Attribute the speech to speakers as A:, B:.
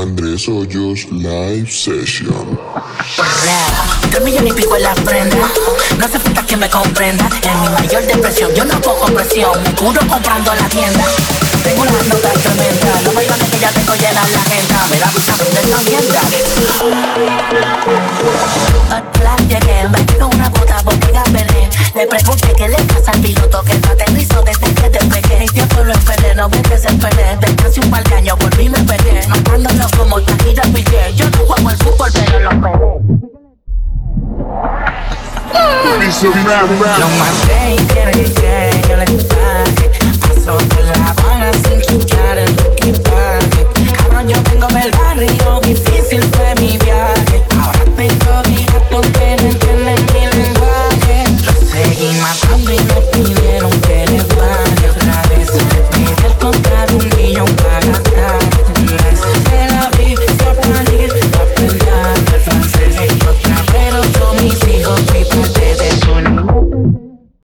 A: Andrés Hoyos Live Session.
B: 3,000,000 y pico en la prenda. No hace falta que me comprenda. En mi mayor depresión yo no pongo presión. Me curo comprando la tienda. Tengo unas notas tremendas. Los bailones que ya tengo llenas la agenda. Me da risa de esta mierda. Hola, llegué, me pido una bota, bottega Belén. Le pregunté qué le pasa al piloto que no aterrizó desde que despegué. Mi tiempo lo esperé, no me desesperé. Desde hace un par de años volví y me pegué. Matándolo como Shakira Piqué. Yo no juego al fútbol, pero lo pegué. Lo maté y quiere que yo le pague. Paso por La Habana sin chuchar el equipaje. Cabrón, yo vengo del barrio, difícil fue mi viaje.